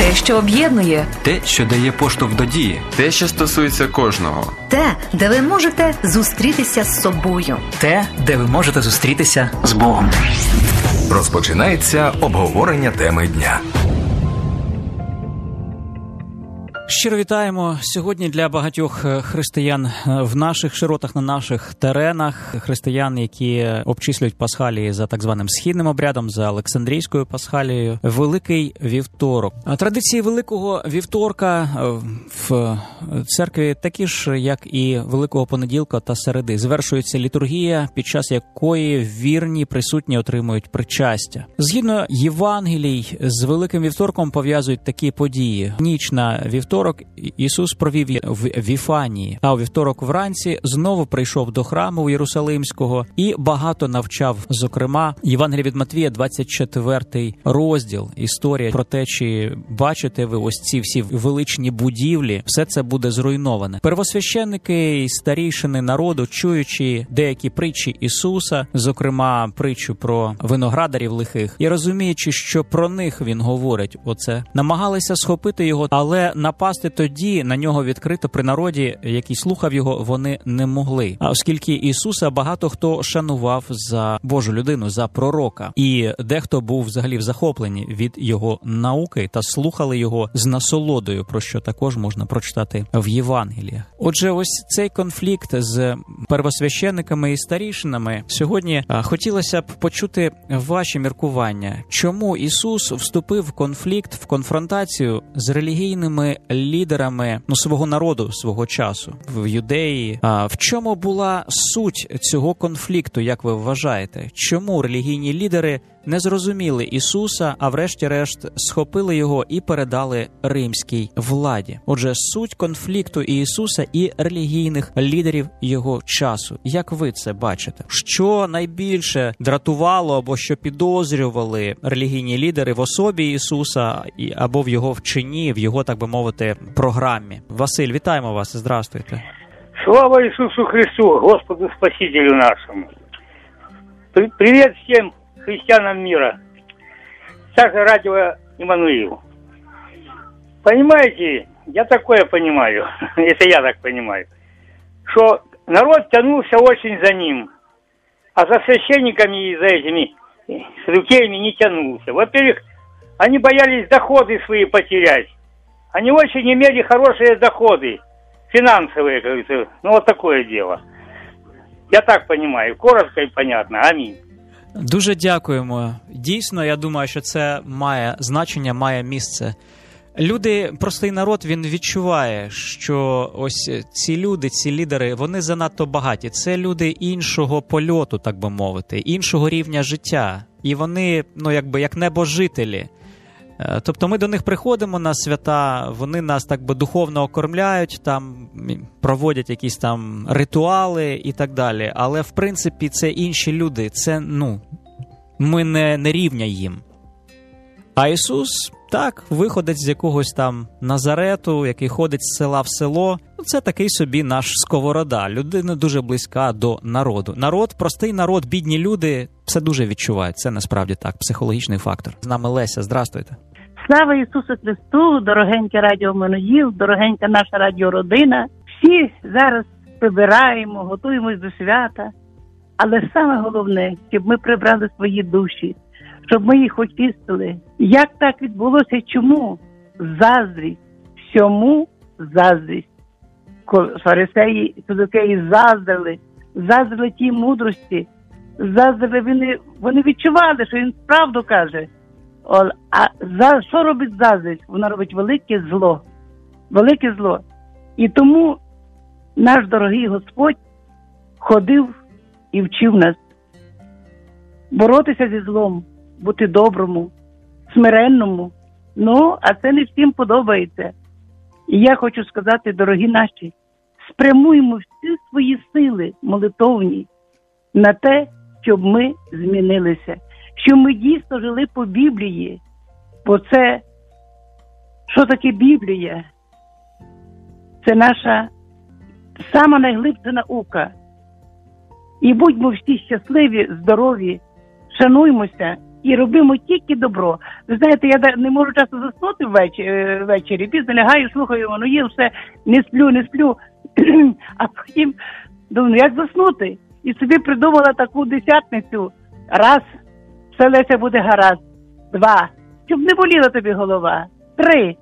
Те, що об'єднує. Те, що дає поштовх до дії. Те, що стосується кожного. Те, де ви можете зустрітися з собою. Те, де ви можете зустрітися з Богом. Розпочинається обговорення теми дня. Щиро вітаємо сьогодні для багатьох християн в наших широтах, на наших теренах, християн, які обчислюють Пасхалії за так званим східним обрядом, за Олександрійською Пасхалією, Великий Вівторок. Традиції Великого Вівторка в церкві такі ж, як і Великого Понеділка та Середи. Звершується літургія, під час якої вірні присутні отримують причастя. Згідно Євангелій, з Великим Вівторком пов'язують такі події. Ніч на вівторок Ісус провів в Віфанії, а у вівторок вранці знову прийшов до храму Єрусалимського і багато навчав. Зокрема, Євангелія від Матвія, 24 розділ. Історія про те, чи бачите ви ось ці всі величні будівлі, все це буде зруйноване. Первосвященники і старійшини народу, чуючи деякі притчі Ісуса, зокрема притчу про виноградарів лихих, і розуміючи, що про них він говорить оце, намагалися схопити його, але напасти тоді на нього відкрито при народі, який слухав його, вони не могли. А оскільки Ісуса багато хто шанував за Божу людину, за пророка, і дехто був взагалі в захопленні від його науки та слухали його з насолодою, про що також можна прочитати в Євангеліях. Отже, ось цей конфлікт з первосвященниками і старішинами. Сьогодні хотілося б почути ваші міркування. Чому Ісус вступив в конфлікт, в конфронтацію з релігійними лідерами свого народу, свого часу в Юдеї? В чому була суть цього конфлікту, як ви вважаєте? Чому релігійні лідери не зрозуміли Ісуса, а врешті-решт схопили його і передали римській владі? Отже, суть конфлікту Ісуса і релігійних лідерів його часу. Як ви це бачите? Що найбільше дратувало або що підозрювали релігійні лідери в особі Ісуса або в його вчинні, в його, так би мовити, програмі? Василь, вітаємо вас. Здравствуйте. Слава Ісусу Христу, Господу Спасителю нашему. Привет всем христианам мира. Саша, радио Иммануил. Понимаете, я такое понимаю, это я так понимаю, что народ тянулся очень за ним, а за священниками и за этими саддукеями не тянулся. Во-первых, они боялись доходы свои потерять. Они очень имели хорошие доходы, финансовые, как говорится. Ну, вот такое дело. Я так понимаю, коротко и понятно. Аминь. Дуже дякуємо. Дійсно, я думаю, що це має значення, має місце. Люди, простий народ, він відчуває, що ось ці люди, ці лідери, вони занадто багаті. Це люди іншого польоту, так би мовити, іншого рівня життя. І вони, як небожителі. Тобто ми до них приходимо на свята, вони нас так би духовно окормляють, там проводять якісь там ритуали і так далі. Але в принципі це інші люди, це, ми не рівня їм. А Ісус, так, виходить з якогось там Назарету, який ходить з села в село. Це такий собі наш Сковорода, людина дуже близька до народу. Народ, простий народ, бідні люди, все дуже відчувають. Це насправді так, психологічний фактор. З нами Леся, здрастуйте. Слава Ісусу Христу, дорогеньке радіо Еммануїл, дорогенька наша радіородина. Всі зараз прибираємо, готуємось до свята. Але саме головне, щоб ми прибрали свої душі, щоб ми їх очистили. Як так відбулося? Чому? Заздрість. Всьому заздрість. Фарисеї, саддукеї заздрили тій мудрості. Вони відчували, що він правду каже. А що робить заздрість? Вона робить велике зло. Велике зло. І тому наш дорогий Господь ходив і вчив нас боротися зі злом, бути доброму, смиренному. А це не всім подобається. І я хочу сказати, дорогі наші, спрямуємо всі свої сили молитовні на те, щоб ми змінилися, щоб ми дійсно жили по Біблії. Бо це, що таке Біблія? Це наша сама найглибша наука. І будьмо всі щасливі, здорові, шануймося і робимо тільки добро. Ви знаєте, я не можу часто заснути ввечері, пізно лягаю, слухаю Еммануїл, все, не сплю, а потім думаю, як заснути? І собі придумала таку десятницю. Раз, все, Леся, буде гаразд. 2, щоб не боліла тобі голова. 3,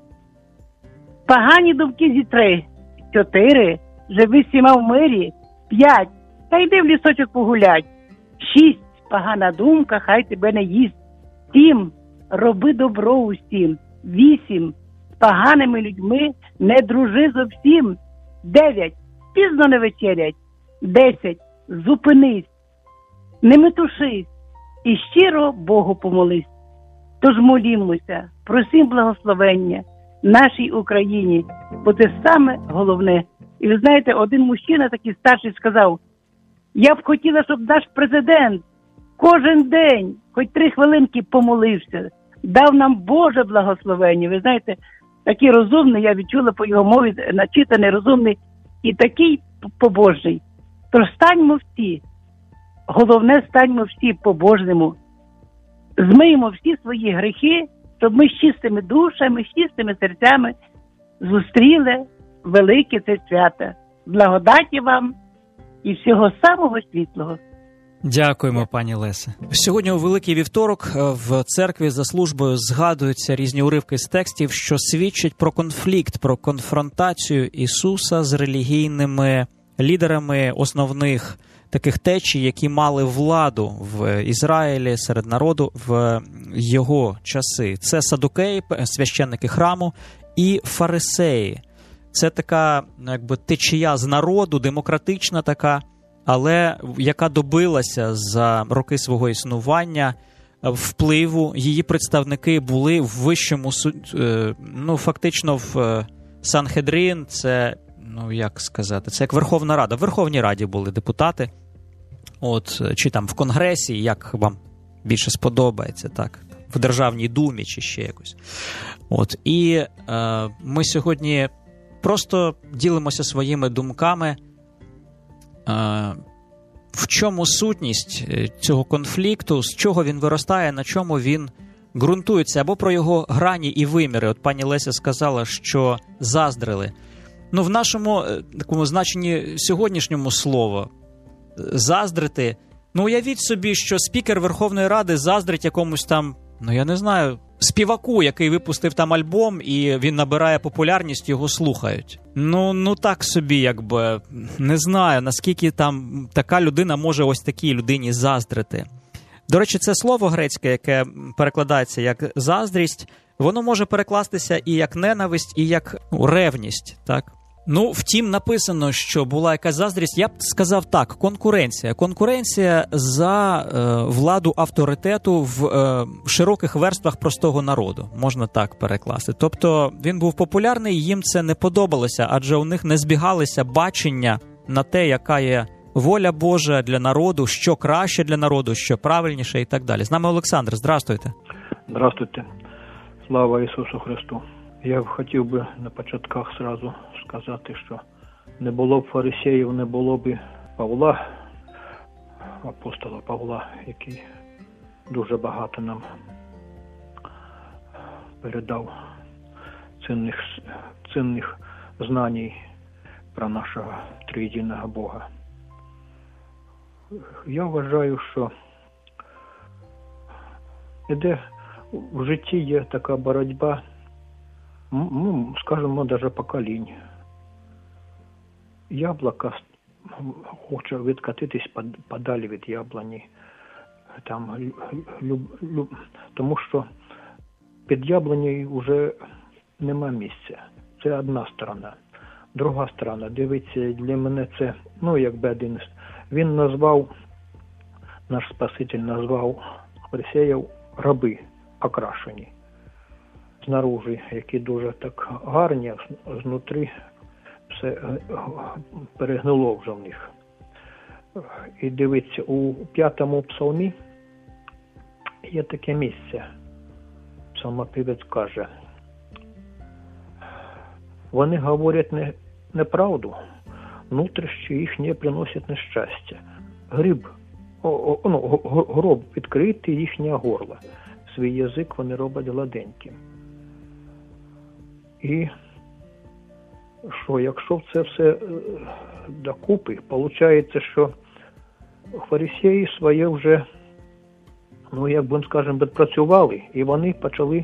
погані думки зітри. 4, живи всіма в мирі. 5, та йди в лісочок погулять. 6, погана думка, хай тебе не їсть. 7, роби добро усім. 8, з поганими людьми не дружи зовсім. 9, пізно не вечерять. 10, зупинись, не метушись і щиро Богу помолись. Тож молімося, просім благословення нашій Україні, бо це саме головне. І ви знаєте, один мужчина такий старший сказав, я б хотіла, щоб наш президент кожен день, хоч 3 хвилинки помолився, дав нам Боже благословення. Ви знаєте, такий розумний, я відчула по його мові, начитаний, розумний і такий побожний. Тож станьмо всі, головне, станьмо всі по-божному, змиємо всі свої гріхи, щоб ми з чистими душами, з чистими серцями зустріли велике це свято. Благодаті вам і всього самого світлого. Дякуємо, пані Лесе. Сьогодні у Великий Вівторок в церкві за службою згадуються різні уривки з текстів, що свідчать про конфлікт, про конфронтацію Ісуса з релігійними лідерами основних таких течій, які мали владу в Ізраїлі серед народу в його часи. Це садукеї, священники храму, і фарисеї. Це така, якби, течія з народу, демократична така, але яка добилася за роки свого існування впливу. Її представники були в вищому фактично в Санхедрин, це, як сказати, це як Верховна Рада. В Верховній Раді були депутати, чи там в Конгресі, як вам більше сподобається, так, в Державній Думі чи ще якось. І ми сьогодні просто ділимося своїми думками, в чому сутність цього конфлікту, з чого він виростає, на чому він ґрунтується, або про його грані і виміри. От пані Леся сказала, що заздрили. В нашому такому значенні сьогоднішньому слова заздрити, уявіть собі, що спікер Верховної Ради заздрить якомусь там, я не знаю, співаку, який випустив там альбом, і він набирає популярність, його слухають. Так собі, якби, не знаю, наскільки там така людина може ось такій людині заздрити. До речі, це слово грецьке, яке перекладається як заздрість, воно може перекластися і як ненависть, і як ревність, так? Втім, написано, що була якась заздрість, я б сказав так, конкуренція. Конкуренція за владу авторитету в широких верствах простого народу, можна так перекласти. Тобто він був популярний, їм це не подобалося, адже у них не збігалися бачення на те, яка є воля Божа для народу, що краще для народу, що правильніше і так далі. З нами Олександр, здравствуйте. Здравствуйте. Слава Ісусу Христу. Я хотів би на початках зразу сказати, що не було б фарисеїв, не було б Павла, апостола Павла, який дуже багато нам передав цінних знань про нашого триєдиного Бога. Я вважаю, що в житті є така боротьба, скажімо, навіть поколінь. Яблуко хоче відкатитись подалі від яблуні, тому що під яблунею вже нема місця. Це одна сторона. Друга сторона, дивіться, для мене це, якби один. Він назвав, наш Спаситель назвав фарисеїв раби окрашені. Знаружи, які дуже так гарні, а знутрі все перегнило вже в них. І дивіться, у 5-му псалмі є таке місце. Псалмопівець каже, вони говорять неправду, внутрішні їхні приносять нещастя. Гроб відкритий їхнє горло. свій язик вони роблять гладеньким. І що, якщо це все докупи, виходить, що фарисеї своє вже, як би, скажемо, відпрацювали, і вони почали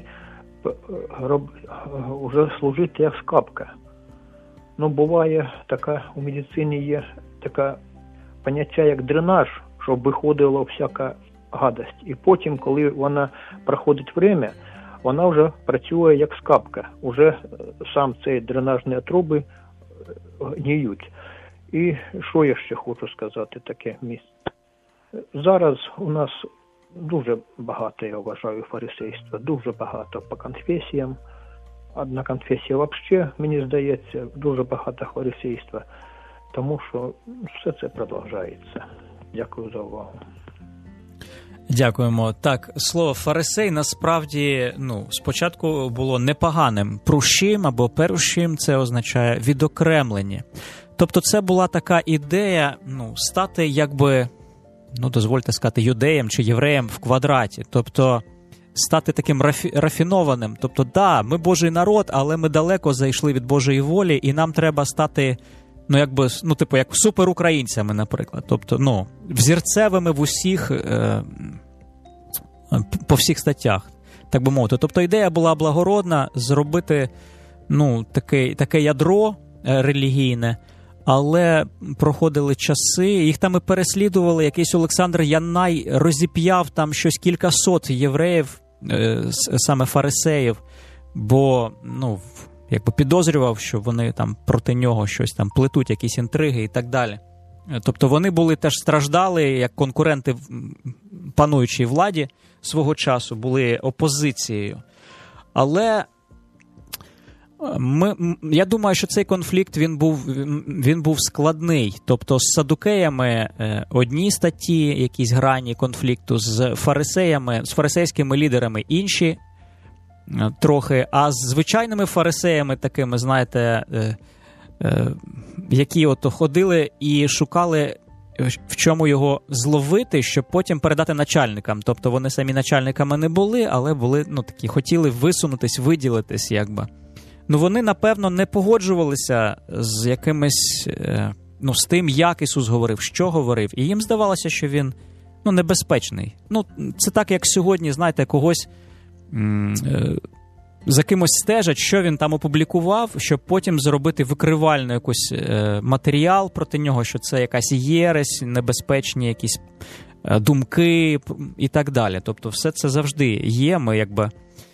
вже служити як скапка. Буває така, у медицині є таке поняття, як дренаж, щоб виходила всяка гадость. І потім, коли вона проходить время, вона вже працює як скапка. Уже сам цей дренажні труби гниють. І що я ще хочу сказати таке місце? Зараз у нас дуже багато, я вважаю, фарисейства, дуже багато по конфесіям. Одна конфесія взагалі, мені здається, дуже багато фарисейства. Тому що все це продовжується. Дякую за увагу. Дякуємо. Так, слово фарисей насправді, спочатку було непоганим. Прущим або перущим це означає відокремлені. Тобто це була така ідея, стати якби, дозвольте сказати, юдеєм чи євреєм в квадраті. Тобто стати таким рафінованим. Тобто, ми Божий народ, але ми далеко зайшли від Божої волі, і нам треба стати, як суперукраїнцями, наприклад. Тобто, взірцевими в усіх, по всіх статтях, так би мовити. Тобто, ідея була благородна зробити, таке ядро релігійне, але проходили часи, їх там і переслідували, якийсь Олександр Яннай розіп'яв там щось кількасот євреїв, саме фарисеїв, бо, підозрював, що вони там проти нього щось там плетуть, якісь інтриги і так далі. Тобто вони були теж страждали, як конкуренти в пануючій владі свого часу, були опозицією. Але я думаю, що цей конфлікт, він був складний. Тобто з садукеями одні статті, якісь грані конфлікту, з фарисейськими лідерами інші трохи, а з звичайними фарисеями такими, знаєте, які ходили і шукали, в чому його зловити, щоб потім передати начальникам. Тобто вони самі начальниками не були, але були, такі, хотіли висунутись, виділитись, якби. Вони, напевно, не погоджувалися з якимось, з тим, як Ісус говорив, що говорив. І їм здавалося, що він, небезпечний. Це так, як сьогодні, знаєте, когось за кимось стежать, що він там опублікував, щоб потім зробити викривальний якийсь матеріал проти нього, що це якась єресь, небезпечні якісь думки і так далі. Тобто все це завжди є, ми якби...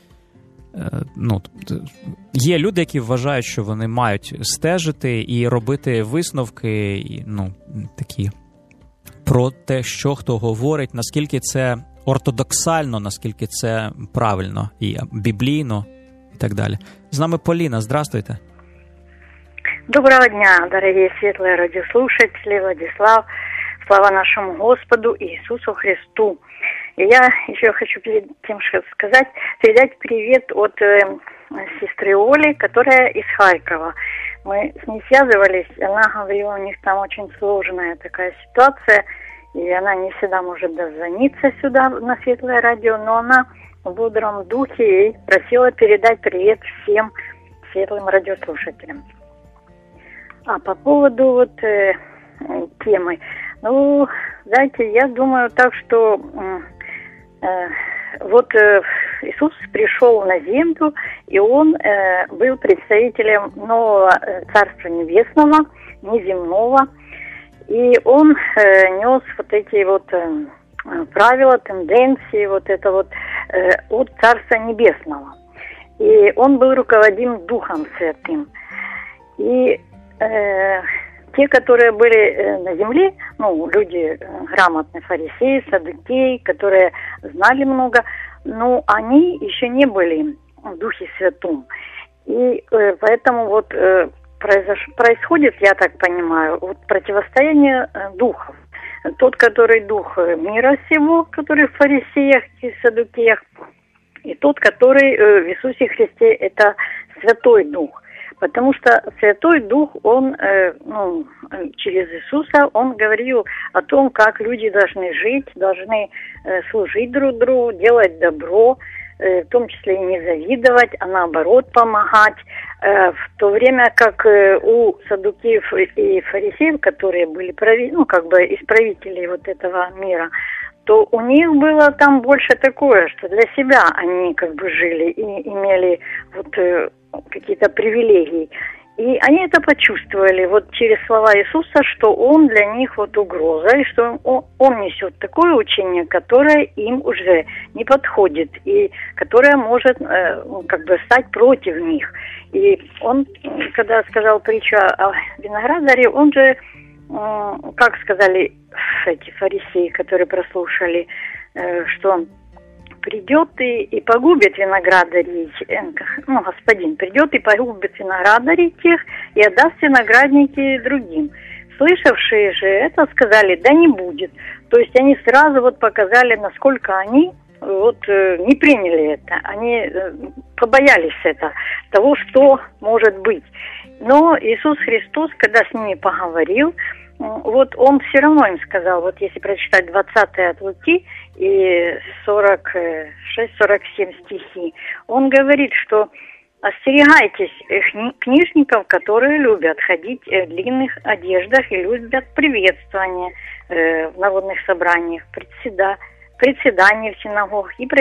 є люди, які вважають, що вони мають стежити і робити висновки, такі, про те, що хто говорить, наскільки це ортодоксально, наскільки це правильно і біблійно і так далі. З нами Поліна, здравствуйте. Доброго дня, дорогие светлые радиослушатели, Владислав. Слава нашему Господу Иисусу Христу. И я еще хочу перед тем сказать, передать привет от сестры Оли, которая из Харькова. Мы с ней связывались, она говорила, у них там очень сложная такая ситуация, и она не всегда может дозвониться сюда на Светлое радио, но она в бодром духе и просила передать привет всем светлым радиослушателям. А по поводу темы, знаете, я думаю так, что Иисус пришел на землю, и Он был представителем нового Царства Небесного, неземного, и Он нес эти правила, тенденции, от Царства Небесного. И Он был руководим Духом Святым. И те, которые были на земле, люди грамотные, фарисеи, саддукеи, которые знали много, они еще не были в Духе Святом. И поэтому происходит, я так понимаю, противостояние духов. Тот, который дух мира сего, который в фарисеях и саддукеях, и тот, который в Иисусе Христе, это Святой Дух. Потому что Святой Дух, Он, через Иисуса, Он говорил о том, как люди должны жить, должны служить друг другу, делать добро, в том числе и не завидовать, а наоборот помогать. В то время как у саддукеев и фарисеев, которые были исправители вот этого мира, то у них было там больше такое, что для себя они жили и имели какие-то привилегии. И они это почувствовали через слова Иисуса, что Он для них угроза, и что Он несет такое учение, которое им уже не подходит, и которое может стать против них. И Он, когда сказал притчу о виноградаре, он же, как сказали эти фарисеи, которые прослушали, что Он придет и погубит виноградарей, Господин придет и погубит виноградарей тех и отдаст виноградники другим. Слышавшие же это сказали, да не будет. То есть они сразу показали, насколько они не приняли это. Они побоялись того, что может быть. Но Иисус Христос, когда с ними поговорил, Он все равно им сказал, если прочитать 20 от Луки и 46-47 стихи, Он говорит, что остерегайтесь книжников, которые любят ходить в длинных одеждах и любят приветствования в народных собраниях, председания в синагогах и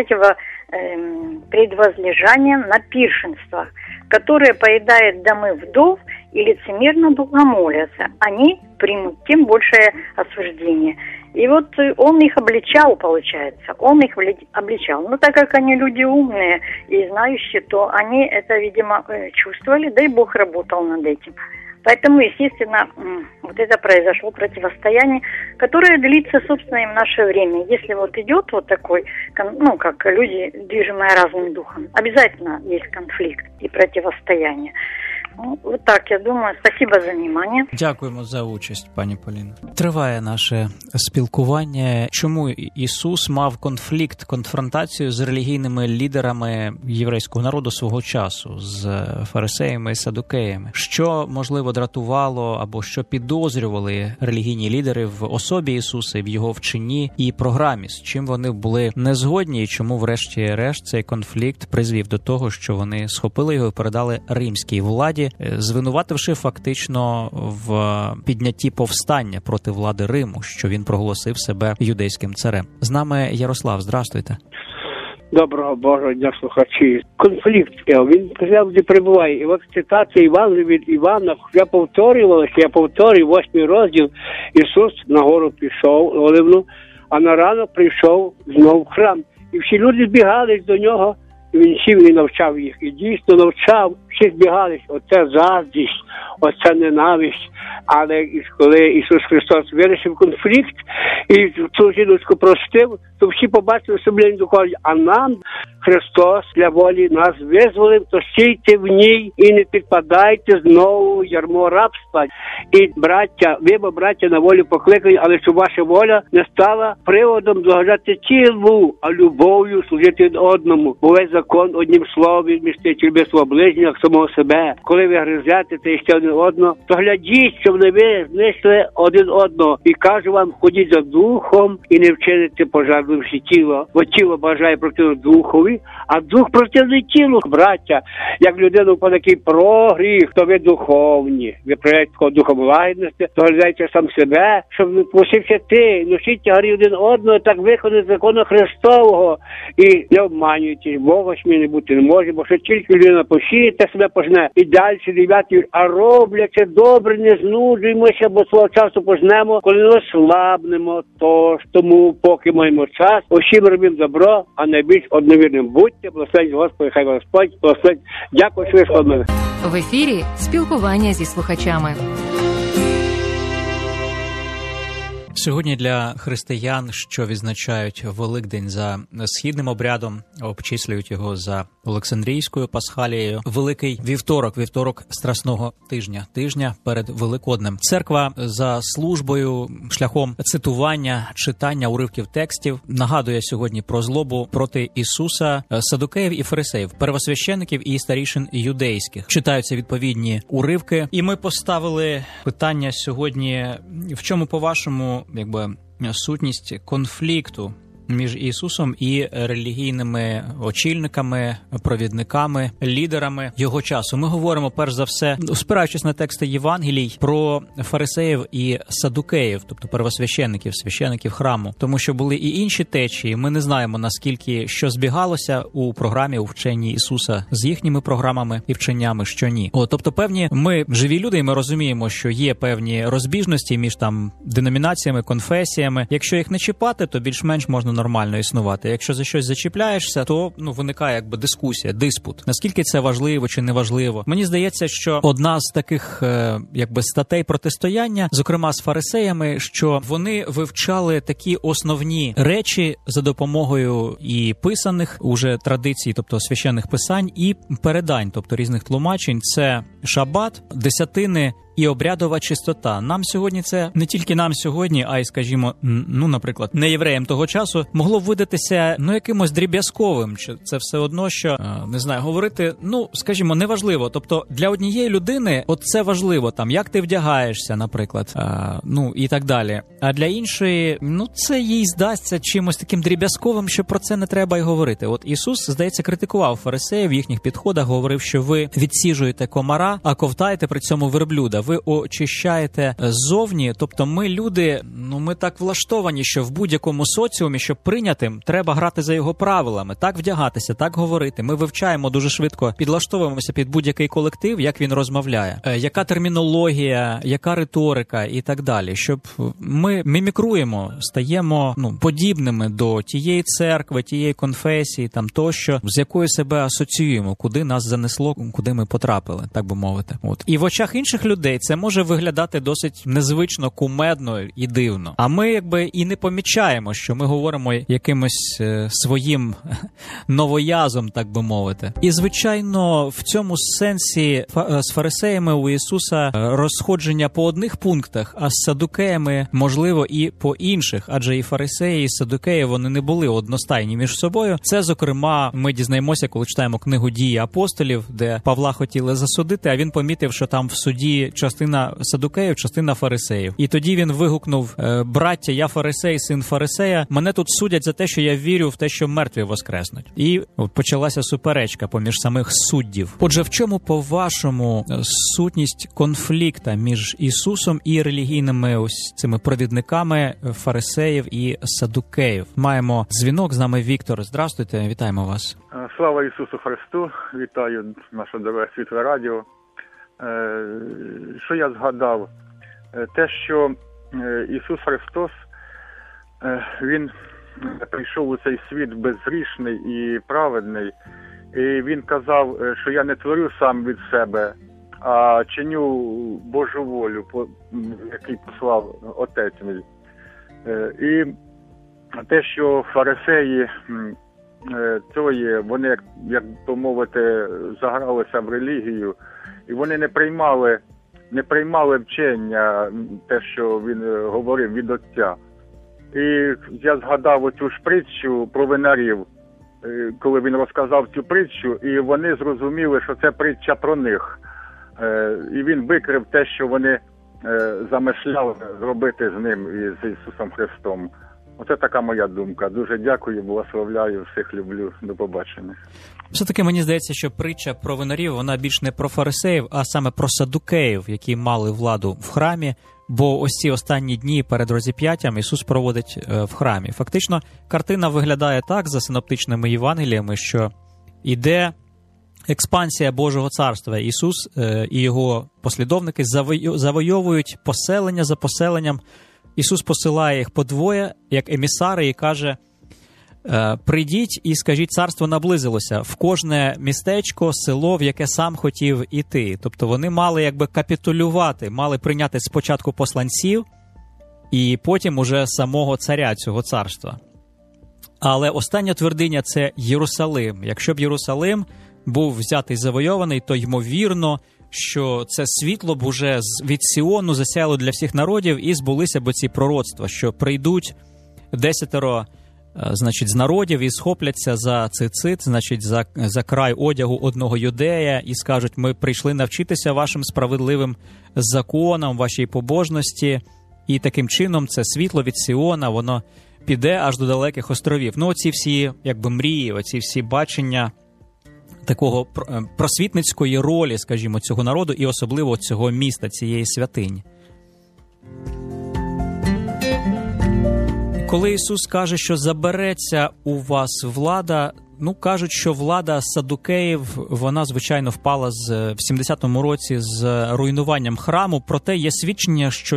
предвозлежания на пиршенствах, которые поедают домы вдов и лицемерно богомолятся. Они примут тем большее осуждение. И Он их обличал, получается. Он их обличал. Но так как они люди умные и знающие, то они это, видимо, чувствовали, да и Бог работал над этим. Поэтому, естественно, это произошло противостояние, которое длится, собственно, и в наше время. Если идет такой, как люди, движимые разным духом, обязательно есть конфликт и противостояние. Так, я думаю. Спасибо за внимание. Дякуємо за участь, пані Поліно. Триває наше спілкування. Чому Ісус мав конфронтацію з релігійними лідерами єврейського народу свого часу, з фарисеями і садукеями? Що, можливо, дратувало або що підозрювали релігійні лідери в особі Ісуса і в Його вченні і програмі? З чим вони були незгодні і чому, врешті-решт, цей конфлікт призвів до того, що вони схопили його і передали римській владі, звинувативши фактично в піднятті повстання проти влади Риму, що він проголосив себе юдейським царем. З нами Ярослав, здрастуйте. Доброго Божого дня, слухачі. Конфлікт, він завжди прибуває. І цитація Івана від Івана, я повторюю 8 розділ, Ісус на гору пішов, Оливну, а на ранок прийшов знов в храм. І всі люди збігались до нього, і він сів і навчав їх. І дійсно навчав, всі збігались. Оце заздрість, оце ненависть. Але коли Ісус Христос вирішив конфлікт і цю жіночку простив, то всі побачили сумління духовні. А нам Христос для волі нас визволив, то стійте в ній і не підпадайте знову ярмо рабства. І браття, ви, браття, на волю покликані, але щоб ваша воля не стала приводом догоджати тілу, а любов'ю служити одному. Бо весь закон одним словом містить люби свого ближнього, як самого себе. Коли ви гризете та ще один одного, то глядіть, щоб не ви знайшли один одного. І кажу вам, ходіть за духом і не вчините пожарливши тіло. Бо тіло бажає проти духові, а дух противний тілу. Браття, як людину по такий прогріх, то ви духовні. Ви проявляєте такого духом лагідності, то глядайте сам себе, щоб посився ти, носіть тягарі один одного, так виходить закону Христового. І не обманюйтесь, Бога сміни бути не може, бо що тільки людина посіє, те себе пожне. І далі 9, а робляться добре, не знуджуємося, бо свого часу пожнемо, коли не ослабнемо. Тож тому, поки маємо час, усім робимо добро, а найбільш одновірним будьте. Благословень Господи, хай Господь благословить. Дякую, що ви сходили. В ефірі спілкування зі слухачами. Сьогодні для християн, що відзначають Великдень за східним обрядом, обчислюють його за Олександрійською Пасхалією, Великий Вівторок, вівторок Страсного тижня перед Великоднем. Церква за службою, шляхом цитування, читання уривків текстів нагадує сьогодні про злобу проти Ісуса садукеїв і фарисеїв, первосвящеників і старішин юдейських. Читаються відповідні уривки, і ми поставили питання сьогодні, в чому, по-вашому, сутність конфлікту між Ісусом і релігійними очільниками, провідниками, лідерами його часу. Ми говоримо, перш за все, спираючись на тексти Євангелій, про фарисеїв і садукеїв, тобто первосвящеників, священиків храму. Тому що були і інші течії. Ми не знаємо, наскільки що збігалося у програмі, у вченні Ісуса з їхніми програмами і вченнями, що ні. Тобто певні, ми живі люди, і ми розуміємо, що є певні розбіжності між там деномінаціями, конфесіями. Якщо їх не чіпати, то більш-менш можна нормально існувати. Якщо за щось зачіпляєшся, то виникає дискусія, диспут. Наскільки це важливо чи не важливо? Мені здається, що одна з таких статей протистояння, зокрема з фарисеями, що вони вивчали такі основні речі за допомогою і писаних уже традицій, тобто священних писань, і передань, тобто різних тлумачень. Це шабат, десятини і обрядова чистота. Нам сьогодні це, не тільки нам сьогодні, а й, скажімо, наприклад, не євреям того часу, могло б видатися, якимось дріб'язковим. Це все одно, що, не знаю, говорити, скажімо, неважливо. Тобто для однієї людини от це важливо, там, як ти вдягаєшся, наприклад, і так далі. А для іншої, це їй здасться чимось таким дріб'язковим, що про це не треба й говорити. От Ісус, здається, критикував фарисеїв в їхніх підходах, говорив, що ви відсіжуєте комара, а ковтаєте при цьому верблюда. Ви очищаєте ззовні, тобто ми люди, ми так влаштовані, що в будь-якому соціумі, щоб прийнятим, треба грати за його правилами, так вдягатися, так говорити. Ми вивчаємо дуже швидко, підлаштовуємося під будь-який колектив, як він розмовляє, яка термінологія, яка риторика і так далі, щоб ми мімікруємо, стаємо подібними до тієї церкви, тієї конфесії, там тощо, з якою себе асоціюємо, куди нас занесло, куди ми потрапили, так би мовити. І в очах інших людей це може виглядати досить незвично, кумедно і дивно. А ми і не помічаємо, що ми говоримо якимось своїм новоязом, так би мовити. І, звичайно, в цьому сенсі з фарисеями у Ісуса розходження по одних пунктах, а з садукеями, можливо, і по інших. Адже і фарисеї, і садукеї, вони не були одностайні між собою. Це, зокрема, ми дізнаємося, коли читаємо книгу «Дії апостолів», де Павла хотіли засудити, а він помітив, що там в суді частина садукеїв, частина фарисеїв. І тоді він вигукнув: «Браття, я фарисей, син фарисея, мене тут судять за те, що я вірю в те, що мертві воскреснуть». І почалася суперечка поміж самих суддів. Отже, в чому, по-вашому, сутність конфлікта між Ісусом і релігійними ось цими провідниками фарисеїв і садукеїв? Маємо дзвінок, з нами Віктор. Здравствуйте, вітаємо вас. Слава Ісусу Христу, вітаю наше дороге світле радіо. Що я згадав? Те, що Ісус Христос, Він прийшов у цей світ безгрішний і праведний, і Він казав, що я не творю сам від себе, а чиню Божу волю, який послав Отець мій. І те, що фарисеї вони, як то мовити, загралися в релігію, і вони не приймали вчення, те, що він говорив від Отця. І я згадав оцю ж притчу про винарів, коли він розказав цю притчу, і вони зрозуміли, що це притча про них. І він викрив те, що вони замишляли зробити з ним і з Ісусом Христом. Оце така моя думка. Дуже дякую, благословляю, всіх люблю. До побачення. Все-таки мені здається, що притча про винарів, вона більш не про фарисеїв, а саме про садукеїв, які мали владу в храмі, бо ось ці останні дні перед розіп'яттям Ісус проводить в храмі. Фактично, картина виглядає так, за синоптичними Євангеліями, що йде експансія Божого царства. Ісус і його послідовники завойовують поселення за поселенням. Ісус посилає їх по двоє, як емісари, і каже: «Прийдіть і скажіть, царство наблизилося в кожне містечко, село, в яке сам хотів іти». Тобто вони мали капітулювати, мали прийняти спочатку посланців, і потім уже самого царя цього царства. Але остання твердиня – це Єрусалим. Якщо б Єрусалим був взятий завойований, то ймовірно, що це світло б уже від Сіону засяяло для всіх народів, і збулися б ці пророцтва, що прийдуть 10 з народів і схопляться за цицит, значить, за край одягу одного юдея, і скажуть: ми прийшли навчитися вашим справедливим законам, вашій побожності, і таким чином це світло від Сіона, воно піде аж до далеких островів. Ну, оці всі, якби, мрії, оці всі бачення такого просвітницької ролі, скажімо, цього народу, і особливо цього міста, цієї святині. Коли Ісус каже, що забереться у вас влада, кажуть, що влада садукеїв, вона, звичайно, впала в 70-му році з руйнуванням храму, проте є свідчення, що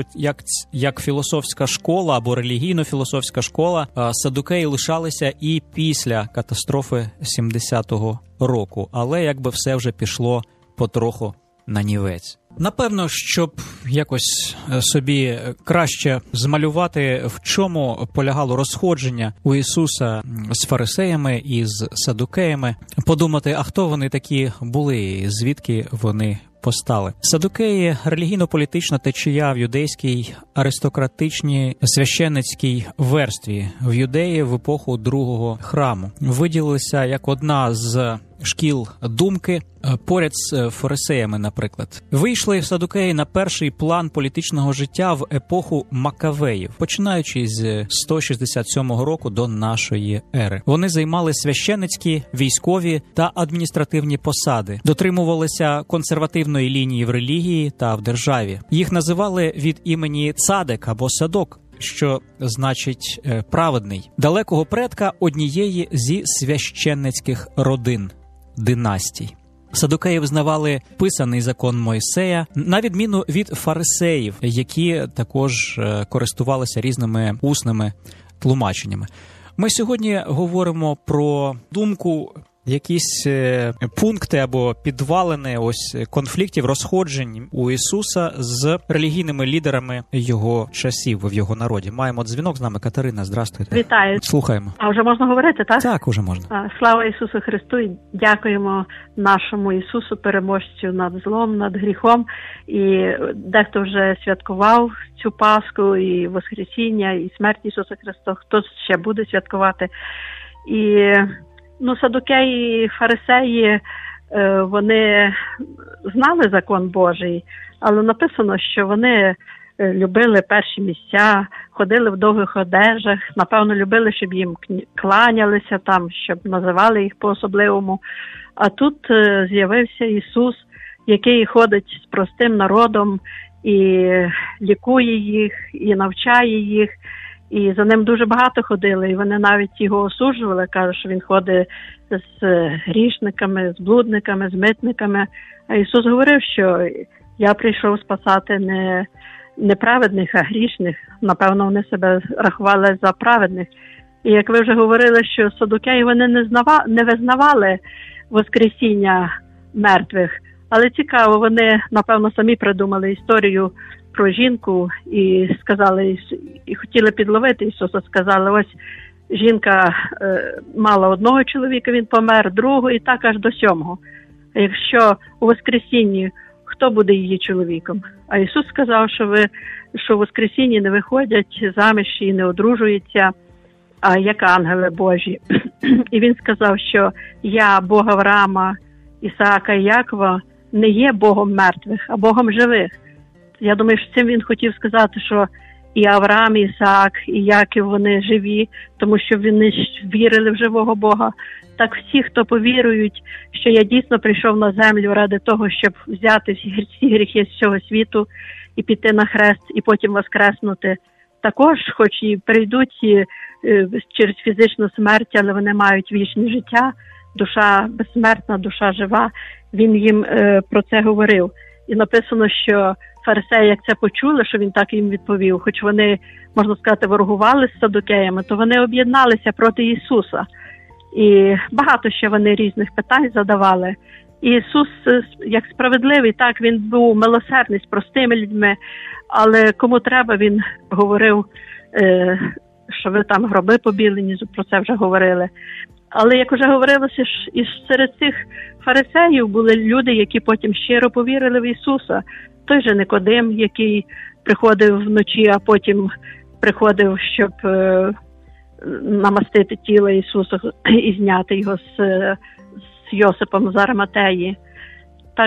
як філософська школа або релігійно-філософська школа, садукеї лишалися і після катастрофи 70-го року, але якби все вже пішло потроху нанівець. Напевно, щоб якось собі краще змалювати, в чому полягало розходження у Ісуса з фарисеями і з садукеями, подумати, а хто вони такі були, звідки вони постали. Садукеї – релігійно-політична течія в юдейській аристократичній священницькій верстві в Юдеї в епоху Другого храму. Виділилися як одна з шкіл думки поряд з фарисеями, наприклад. Вийшли садукеї на перший план політичного життя в епоху Макавеїв, починаючи з 167 року до нашої ери. Вони займали священницькі, військові та адміністративні посади, дотримувалися консервативної лінії в релігії та в державі. Їх називали від імені Цадек або Садок, що значить праведний, далекого предка однієї зі священницьких родин, династій. Садукеї визнавали писаний закон Мойсея, на відміну від фарисеїв, які також користувалися різними усними тлумаченнями. Ми сьогодні говоримо про думку, якісь пункти або підвалини ось конфліктів, розходжень у Ісуса з релігійними лідерами його часів в його народі. Маємо дзвінок з нами. Катерина, здрастуйте. Вітаю. Слухаємо. А вже можна говорити, так? Так, уже можна. Слава Ісусу Христу і дякуємо нашому Ісусу, переможцю над злом, над гріхом. І дехто вже святкував цю Пасху, і Воскресіння, і смерть Ісуса Христа, хтось ще буде святкувати. І садукеї, фарисеї, вони знали закон Божий, але написано, що вони любили перші місця, ходили в довгих одежах, напевно, любили, щоб їм кланялися там, щоб називали їх по-особливому. А тут з'явився Ісус, який ходить з простим народом і лікує їх, і навчає їх. І за ним дуже багато ходили, і вони навіть його осуджували, кажуть, що він ходить з грішниками, з блудниками, з митниками. А Ісус говорив, що я прийшов спасати не праведних, а грішних. Напевно, вони себе рахували за праведних. І як ви вже говорили, що садукеї вони не визнавали воскресіння мертвих. Але цікаво, вони, напевно, самі придумали історію про жінку і сказали, і хотіли підловити Ісуса, сказали, ось жінка мала одного чоловіка, він помер, другого, і так аж до 7-го. А якщо у Воскресінні, хто буде її чоловіком? А Ісус сказав, що в Воскресінні не виходять заміж і не одружуються, а як ангели Божі. І він сказав, що я, Бог Авраама, Ісаака і Якова, не є Богом мертвих, а Богом живих. Я думаю, що цим він хотів сказати, що і Авраам, і Ісаак, і Яків, вони живі, тому що вони вірили в живого Бога. Так всі, хто повірують, що я дійсно прийшов на землю ради того, щоб взяти всі гріхи з цього світу і піти на хрест, і потім воскреснути, також, хоч і прийдуть через фізичну смерть, але вони мають вічне життя, душа безсмертна, душа жива. Він їм про це говорив. І написано, що фарисеї, як це почули, що він так їм відповів, хоч вони, можна сказати, ворогували з садукеями, то вони об'єдналися проти Ісуса. І багато ще вони різних питань задавали. І Ісус, як справедливий, так, він був милосердний з простими людьми, але кому треба, він говорив, що ви там гроби побілені, про це вже говорили. Але, як вже говорилося, і серед цих фарисеїв були люди, які потім щиро повірили в Ісуса. Той же Никодим, який приходив вночі, а потім приходив, щоб намастити тіло Ісуса і зняти його з Йосипом з Ариматеї. Так,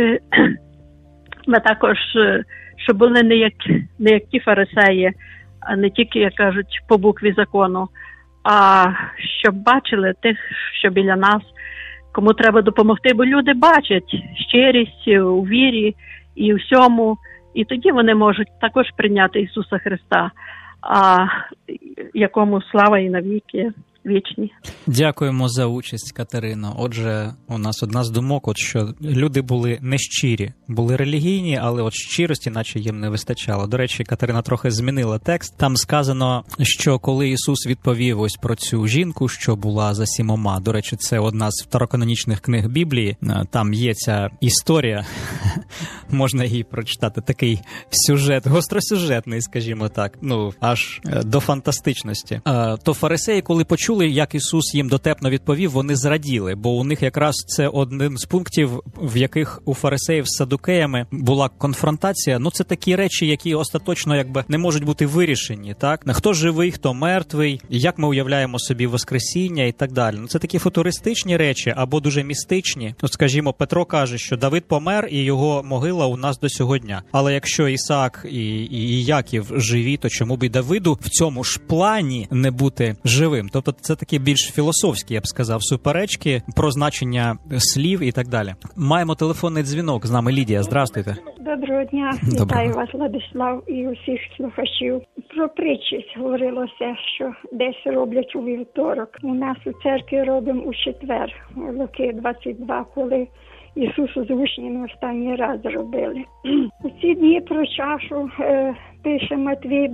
ми також, що були не як ті фарисеї, а не тільки, як кажуть, по букві закону, а щоб бачили тих, що біля нас, кому треба допомогти, бо люди бачать щирість у вірі і всьому, і тоді вони можуть також прийняти Ісуса Христа, а якому слава і навіки вічні. Дякуємо за участь, Катерино. Отже, у нас одна з думок, що люди були нещирі, були релігійні, але от щирості наче їм не вистачало. До речі, Катерина трохи змінила текст. Там сказано, що коли Ісус відповів ось про цю жінку, що була за 7, до речі, це одна з второканонічних книг Біблії, там є ця історія, можна її прочитати, такий сюжет, гостросюжетний, скажімо так, аж до фантастичності. То фарисеї, коли почули, як Ісус їм дотепно відповів, вони зраділи, бо у них якраз це один з пунктів, в яких у фарисеїв з садукеями була конфронтація. Це такі речі, які остаточно не можуть бути вирішені, так? Хто живий, хто мертвий, як ми уявляємо собі воскресіння і так далі. Це такі футуристичні речі або дуже містичні. Скажімо, Петро каже, що Давид помер і його могила у нас до сьогодні. Але якщо Ісаак і Яків живі, то чому б і Давиду в цьому ж плані не бути живим? Тобто це такі більш філософські, я б сказав, суперечки про значення слів і так далі. Маємо телефонний дзвінок. З нами Лідія. Здравствуйте. Доброго дня. Доброго. Вітаю вас, Владислав, і усіх слухачів. Про притчість говорилося, що десь роблять у вівторок. У нас у церкві робимо у четвер, Луки 22, коли Ісусу з учнями останній раз робили. У ці дні про чашу пише Матвій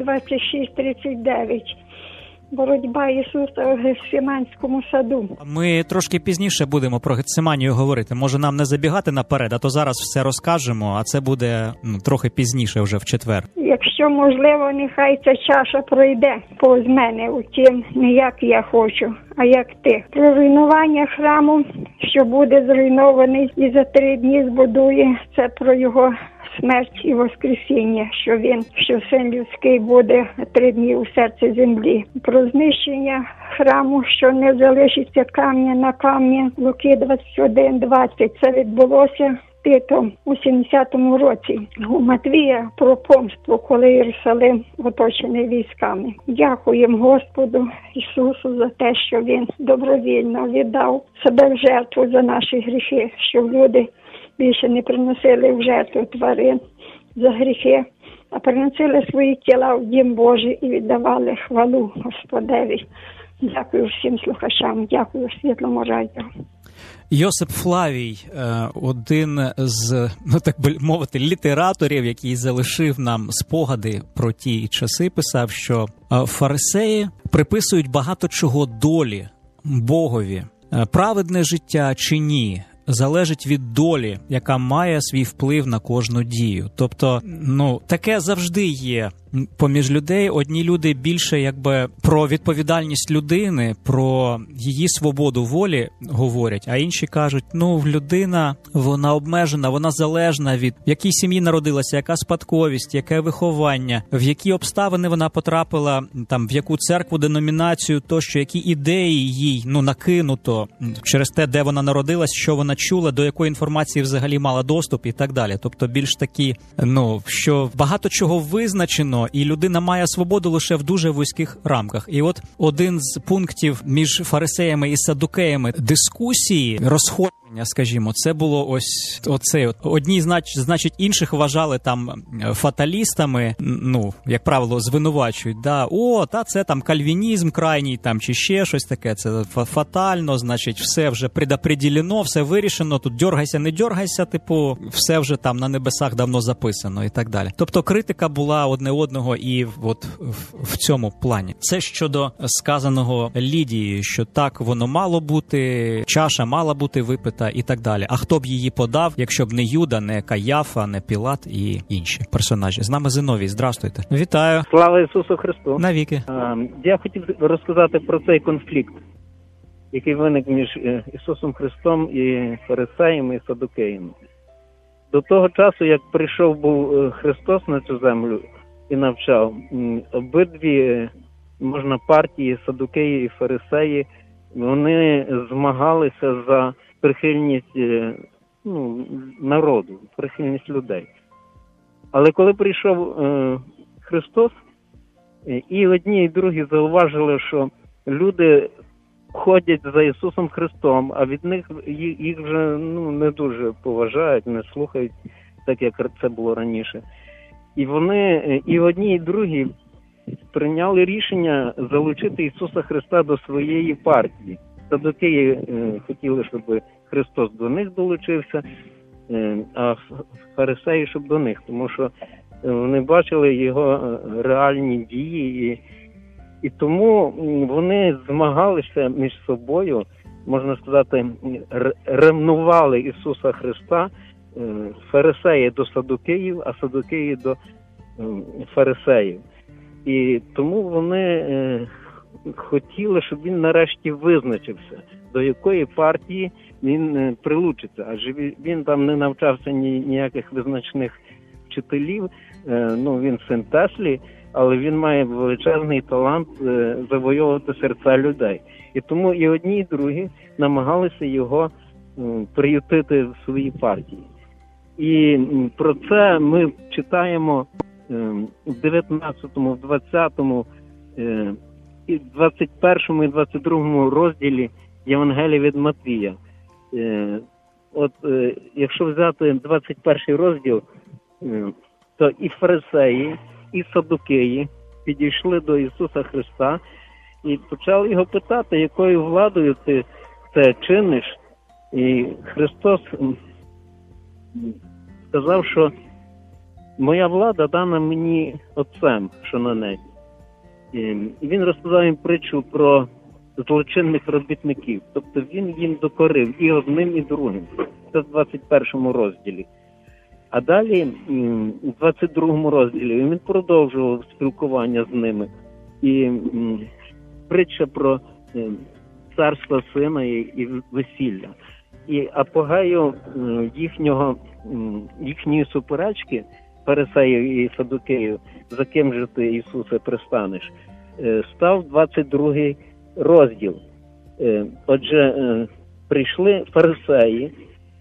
26:39. Боротьба Ісуса у Гефсиманському саду. Ми трошки пізніше будемо про Гефсиманію говорити. Може, нам не забігати наперед, а то зараз все розкажемо, а це буде трохи пізніше вже в четвер. Якщо можливо, нехай ця чаша пройде повз мене, утім, не як я хочу, а як ти. Про руйнування храму, що буде зруйнований і за 3 дні збудує, це про його смерть і воскресіння, що син людський буде 3 дні у серці землі. Про знищення храму, що не залишиться камня на камні, Луки 21:20. Це відбулося Титом у 70-му році. У Матвія про помсту, коли Єрусалим оточений військами. Дякуємо Господу Ісусу за те, що Він добровільно віддав себе в жертву за наші гріхи, щоб люди більше не приносили в жертву тварин за гріхи, а приносили свої тіла в Дім Божий і віддавали хвалу Господеві. Дякую всім слухачам, дякую Світлому радіо. Йосип Флавій, один з, так би мовити, літераторів, який залишив нам спогади про ті часи, писав, що фарисеї приписують багато чого долі, Богові. Праведне життя чи ні залежить від долі, яка має свій вплив на кожну дію. Тобто, таке завжди є поміж людей. Одні люди більше про відповідальність людини, про її свободу волі говорять, а інші кажуть, людина, вона обмежена, вона залежна від в якій сім'ї народилася, яка спадковість, яке виховання, в які обставини вона потрапила, в яку церкву, деномінацію, тощо, які ідеї їй накинуто через те, де вона народилась, що вона чула, до якої інформації взагалі мала доступ і так далі. Тобто більш такі, що багато чого визначено, і людина має свободу лише в дуже вузьких рамках. І от один з пунктів між фарисеями і садукеями дискусії, розходження, скажімо, це було ось оце. Одні, значить, інших вважали фаталістами, як правило, звинувачують, це кальвінізм крайній, чи ще щось таке, це фатально, значить, все вже предопределено, все вирішено, тут дьоргайся, не дьоргайся, все вже на небесах давно записано і так далі. Тобто критика була одне одного і от в цьому плані. Це щодо сказаного Лідії, що так воно мало бути, чаша мала бути випита, Пілата і так далі. А хто б її подав, якщо б не Юда, не Каяфа, не Пілат і інші персонажі? З нами Зиновій, здрастуйте. Вітаю. Слава Ісусу Христу. Навіки. Я хотів розказати про цей конфлікт, який виник між Ісусом Христом і фарисеями і садукеями. До того часу, як прийшов був Христос на цю землю і навчав, обидві, можна, партії, садукеї і фарисеї, вони змагалися за прихильність народу, прихильність людей. Але коли прийшов Христос, і одні, і другі зауважили, що люди ходять за Ісусом Христом, а від них їх вже не дуже поважають, не слухають, так як це було раніше. І вони, і одні, і другі прийняли рішення залучити Ісуса Христа до своєї партії. Садукеї хотіли, щоб Христос до них долучився, а фарисеї, щоб до них, тому що вони бачили його реальні дії, і тому вони змагалися між собою, можна сказати, ревнували Ісуса Христа, фарисеї до садукеїв, а садукеї до фарисеїв. І тому вони хотіли, щоб він нарешті визначився, до якої партії він прилучиться. Адже він там не навчався ніяких визначних вчителів, він син Теслі, але він має величезний талант завойовувати серця людей. І тому і одні, і другі намагалися його приютити в своїй партії. І про це ми читаємо в 19-му, в 20-му, і 21-му і 22-му розділі Євангелія від Матвія. Якщо взяти 21-й розділ, то і фарисеї, і садукеї підійшли до Ісуса Христа і почали його питати, якою владою ти це чиниш. І Христос сказав, що моя влада дана мені Отцем, що на небі. І він розказав їм притчу про злочинних робітників. Тобто він їм докорив і одним, і другим. Це в 21-му розділі. А далі, в 22-му розділі, він продовжував спілкування з ними. І притча про царство сина і весілля. І апогею їхньої суперечки, фарисеїв і садукеїв, за ким же ти, Ісусе, пристанеш, став 22-й розділ. Отже, прийшли фарисеї,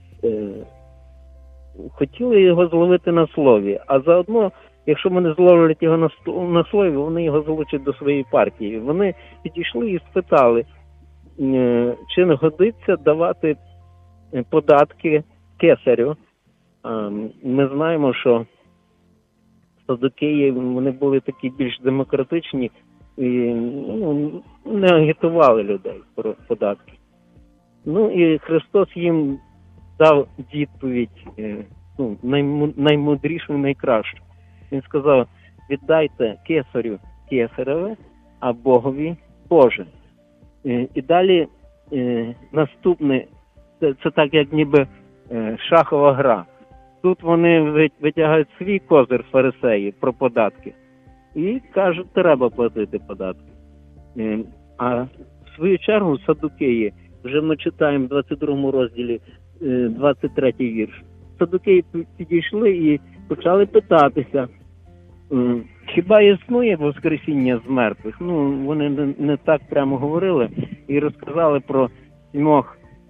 хотіли його зловити на слові, а заодно, якщо вони зловлять його на слові, вони його залучать до своєї партії. Вони підійшли і спитали, чи не годиться давати податки кесарю. Ми знаємо, що садукеї, вони були такі більш демократичні і не агітували людей про податки. І Христос їм дав відповідь, наймудрішу і найкращу. Він сказав, віддайте кесарю кесареве, а Богові Боже. І далі наступне, це так як ніби шахова гра. Тут вони витягають свій козир фарисеї про податки і кажуть, треба платити податки. А в свою чергу садукеї, вже ми читаємо в 22 розділі 23-й вірш, садукеї підійшли і почали питатися, хіба існує воскресіння з мертвих? Вони не так прямо говорили і розказали про 7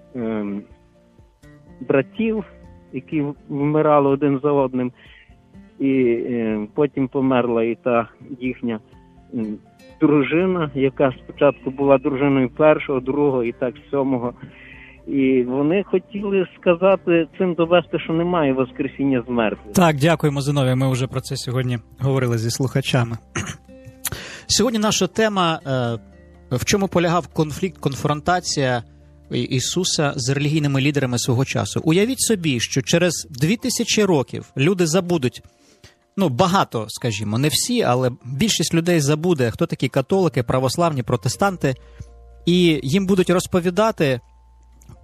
братів, які вмирали один за одним, і потім померла і та їхня дружина, яка спочатку була дружиною першого, другого і так 7-го. І вони хотіли сказати, цим довести, що немає воскресіння з мертвих. Так, дякуємо, Зиновій, ми вже про це сьогодні говорили зі слухачами. Сьогодні наша тема, в чому полягав конфлікт, конфронтація Ісуса з релігійними лідерами свого часу. Уявіть собі, що через 2000 років люди забудуть, багато, скажімо, не всі, але більшість людей забуде, хто такі католики, православні, протестанти, і їм будуть розповідати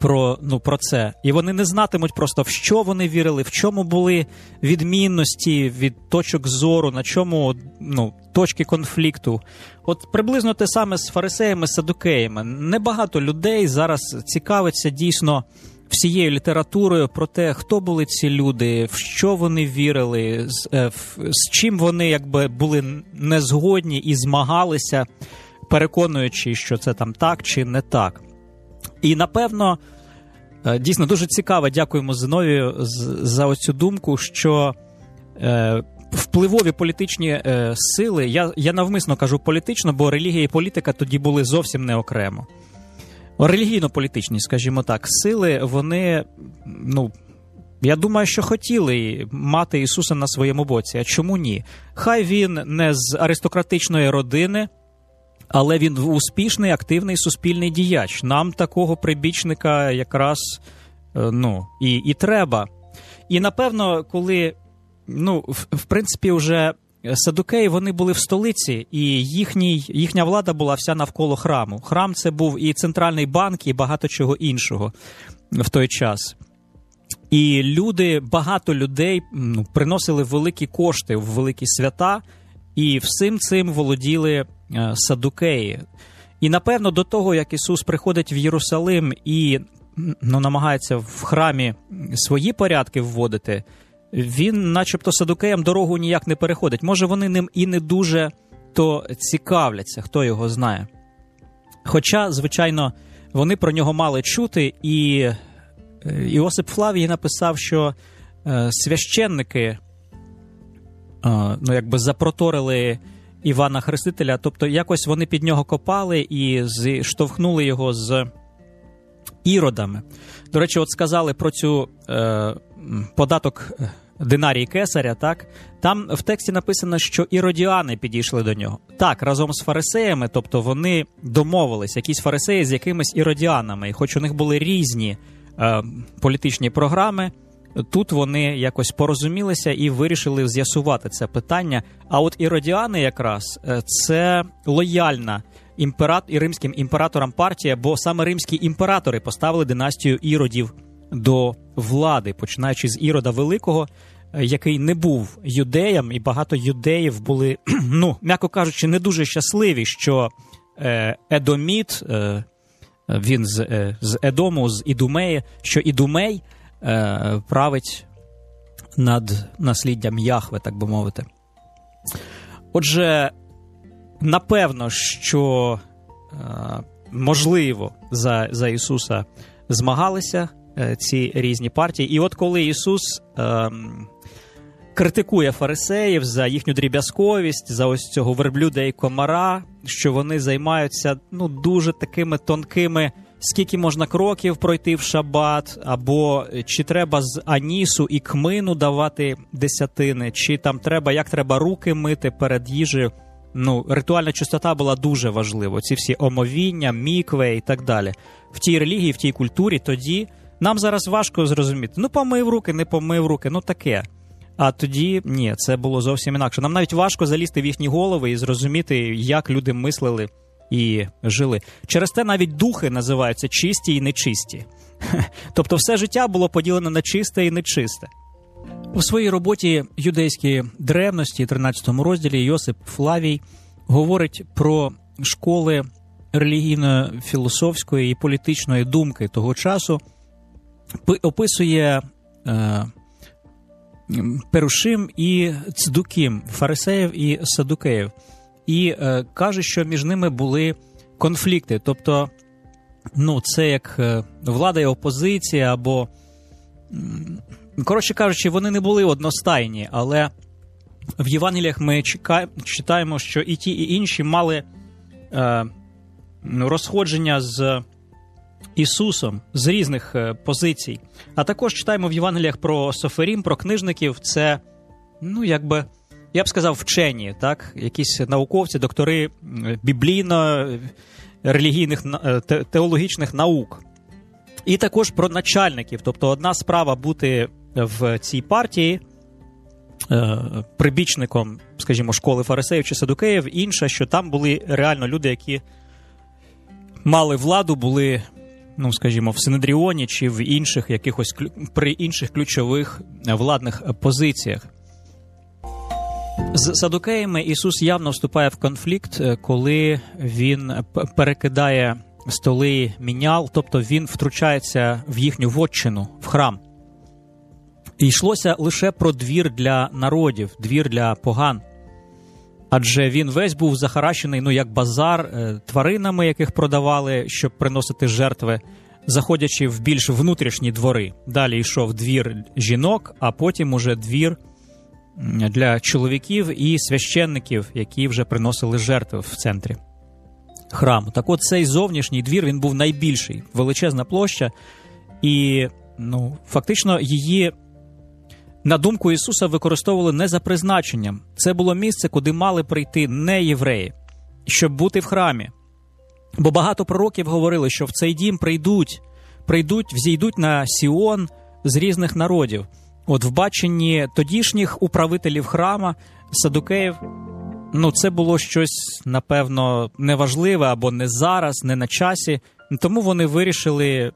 про це. І вони не знатимуть просто, в що вони вірили, в чому були відмінності від точок зору, на чому точки конфлікту. От приблизно те саме з фарисеями, садукеями. Небагато людей зараз цікавиться дійсно всією літературою про те, хто були ці люди, в що вони вірили, з чим вони якби були незгодні і змагалися, переконуючи, що це там так чи не так. І, напевно, дійсно дуже цікаво, дякуємо Зиновію за оцю думку, що впливові політичні сили, я навмисно кажу політично, бо релігія і політика тоді були зовсім не окремо. Релігійно-політичні, скажімо так, сили, вони, я думаю, що хотіли мати Ісуса на своєму боці. А чому ні? Хай він не з аристократичної родини, але він успішний, активний суспільний діяч. Нам такого прибічника якраз, і треба. І, напевно, коли, в принципі, вже садукеї, вони були в столиці, і їхня влада була вся навколо храму. Храм – це був і центральний банк, і багато чого іншого в той час. І багато людей приносили великі кошти в великі свята, і всім цим володіли садукеї. І, напевно, до того, як Ісус приходить в Єрусалим і намагається в храмі свої порядки вводити, він начебто садукеям дорогу ніяк не переходить. Може, вони ним і не дуже то цікавляться, хто його знає. Хоча, звичайно, вони про нього мали чути, і Іосип Флавій написав, що священники запроторили Івана Хрестителя, тобто якось вони під нього копали і штовхнули його з іродами. До речі, от сказали про цю податок динарій кесаря, так? Там в тексті написано, що іродіани підійшли до нього. Так, разом з фарисеями, тобто вони домовились, якісь фарисеї з якимись іродіанами. І хоч у них були різні політичні програми, тут вони якось порозумілися і вирішили з'ясувати це питання. А от іродіани якраз це лояльна і римським імператорам партія, бо саме римські імператори поставили династію іродів до влади, починаючи з Ірода Великого, який не був юдеєм, і багато юдеїв були, м'яко кажучи, не дуже щасливі, що Едоміт, він з Едому, з Ідумеї, що Ідумей править над насліддям Яхве, так би мовити. Отже, напевно, що можливо за Ісуса змагалися ці різні партії. І от коли Ісус критикує фарисеїв за їхню дріб'язковість, за ось цього верблюда і комара, що вони займаються дуже такими тонкими, скільки можна кроків пройти в шабат, або чи треба з анісу і кмину давати десятини, чи там як треба руки мити перед їжею. Ритуальна чистота була дуже важлива. Ці всі омовіння, мікве і так далі. В тій релігії, в тій культурі тоді нам зараз важко зрозуміти. Помив руки, не помив руки, таке. А тоді, ні, це було зовсім інакше. Нам навіть важко залізти в їхні голови і зрозуміти, як люди мислили і жили. Через те навіть духи називаються чисті і нечисті. Тобто все життя було поділено на чисте і нечисте. У своїй роботі «Юдейські древності» 13 розділі Йосип Флавій говорить про школи релігійно-філософської і політичної думки того часу, описує Перушим і Цдуким, фарисеїв і садукеїв, і каже, що між ними були конфлікти. Тобто, це як влада і опозиція, або, коротше кажучи, вони не були одностайні, але в Євангеліях ми читаємо, що і ті, і інші мали розходження з Ісусом з різних позицій. А також читаємо в Євангеліях про софарім, про книжників. Це, я б сказав, вчені, так? Якісь науковці, доктори біблійно-релігійних, теологічних наук. І також про начальників. Тобто одна справа бути в цій партії прибічником, скажімо, школи фарисеїв чи садукеїв, інша, що там були реально люди, які мали владу, були скажімо, в Синедріоні чи в інших якихось при інших ключових владних позиціях. З садукеями Ісус явно вступає в конфлікт, коли він перекидає столи мінял, тобто він втручається в їхню вотчину, в храм. І йшлося лише про двір для народів, двір для поган. Адже він весь був захаращений, як базар, тваринами, яких продавали, щоб приносити жертви, заходячи в більш внутрішні двори. Далі йшов двір жінок, а потім уже двір для чоловіків і священників, які вже приносили жертви в центрі храму. Так от цей зовнішній двір, він був найбільший, величезна площа, і фактично її, на думку Ісуса, використовували не за призначенням. Це було місце, куди мали прийти не євреї, щоб бути в храмі. Бо багато пророків говорили, що в цей дім взійдуть на Сіон з різних народів. От в баченні тодішніх управителів храма, садукеїв, це було щось, напевно, неважливе або не зараз, не на часі. Тому вони вирішили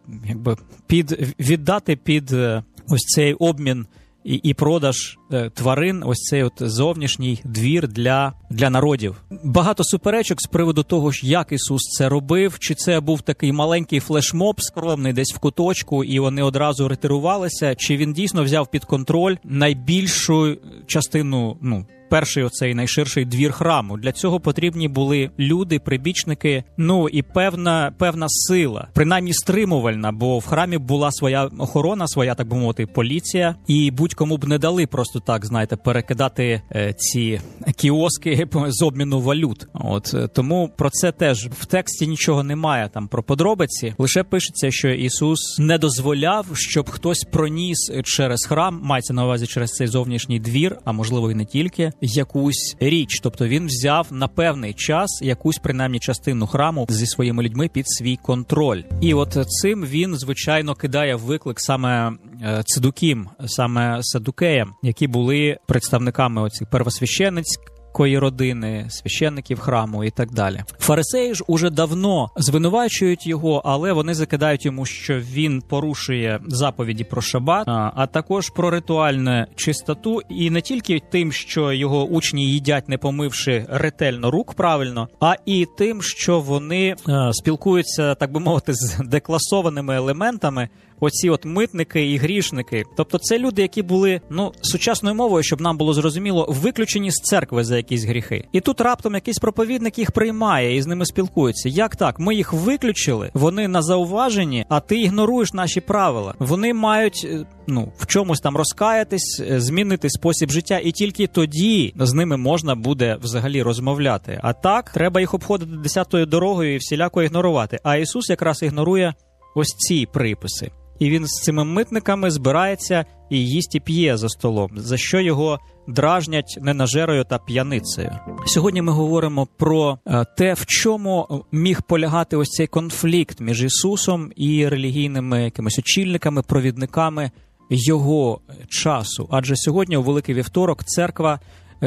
віддати під ось цей обмін і продаж тварин, ось цей зовнішній двір для народів. Багато суперечок з приводу того, як Ісус це робив, чи це був такий маленький флешмоб скромний десь в куточку, і вони одразу ретирувалися, чи він дійсно взяв під контроль найбільшу частину, перший оцей найширший двір храму. Для цього потрібні були люди, прибічники, і певна сила, принаймні стримувальна, бо в храмі була своя охорона, своя, так би мовити, поліція, і будь-кому б не дали просто так, перекидати ці кіоски з обміну валют. Тому про це теж в тексті нічого немає, там про подробиці, лише пишеться, що Ісус не дозволяв, щоб хтось проніс через храм, мається на увазі через цей зовнішній двір, а можливо і не тільки, якусь річ. Тобто він взяв на певний час якусь принаймні частину храму зі своїми людьми під свій контроль. І цим він, звичайно, кидає виклик саме цидукім, саме садукеям, які були представниками оцих первосвященницької родини, священників храму і так далі. Фарисеї ж уже давно звинувачують його, але вони закидають йому, що він порушує заповіді про шабат, а також про ритуальну чистоту, і не тільки тим, що його учні їдять, не помивши ретельно рук правильно, а і тим, що вони спілкуються, так би мовити, з декласованими елементами, оці митники і грішники. Тобто це люди, які були, сучасною мовою, щоб нам було зрозуміло, виключені з церкви за якісь гріхи. І тут раптом якийсь проповідник їх приймає і з ними спілкується. Як так? Ми їх виключили, вони на зауваженні, а ти ігноруєш наші правила. Вони мають, в чомусь там розкаятись, змінити спосіб життя, і тільки тоді з ними можна буде взагалі розмовляти. А так, треба їх обходити 10-ю дорогою і всіляко ігнорувати. А Ісус якраз ігнорує ось ці приписи. І він з цими митниками збирається і їсть і п'є за столом, за що його дражнять ненажерою та п'яницею. Сьогодні ми говоримо про те, в чому міг полягати ось цей конфлікт між Ісусом і релігійними якимись очільниками, провідниками його часу. Адже сьогодні, у Великий Вівторок, церква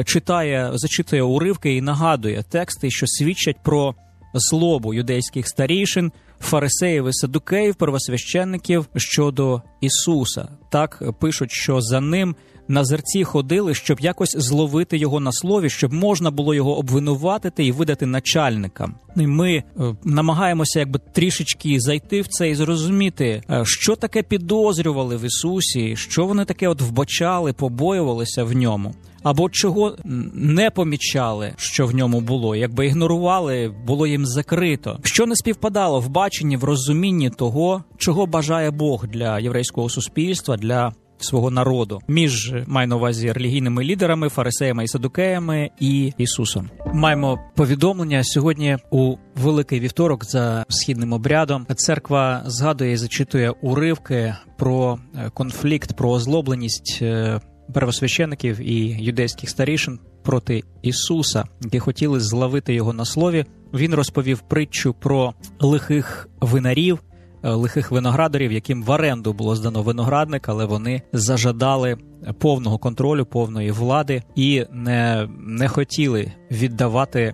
зачитує уривки і нагадує тексти, що свідчать про злобу юдейських старійшин, фарисеїв і садукеїв, первосвященників щодо Ісуса. Так пишуть, що за ним назирці ходили, щоб якось зловити його на слові, щоб можна було його обвинуватити і видати начальникам. І ми намагаємося трішечки зайти в це і зрозуміти, що таке підозрювали в Ісусі, що вони таке вбачали, побоювалися в ньому. Або чого не помічали, що в ньому було, ігнорували, було їм закрито. Що не співпадало в баченні, в розумінні того, чого бажає Бог для єврейського суспільства, для свого народу, маю на увазі релігійними лідерами, фарисеями і садукеями і Ісусом. Маємо повідомлення. Сьогодні у Великий Вівторок за східним обрядом церква згадує і зачитує уривки про конфлікт, про озлобленість первосвящеників і юдейських старішин проти Ісуса, які хотіли зловити його на слові. Він розповів притчу про лихих винарів, лихих виноградарів, яким в оренду було здано виноградник, але вони зажадали повного контролю, повної влади і не хотіли віддавати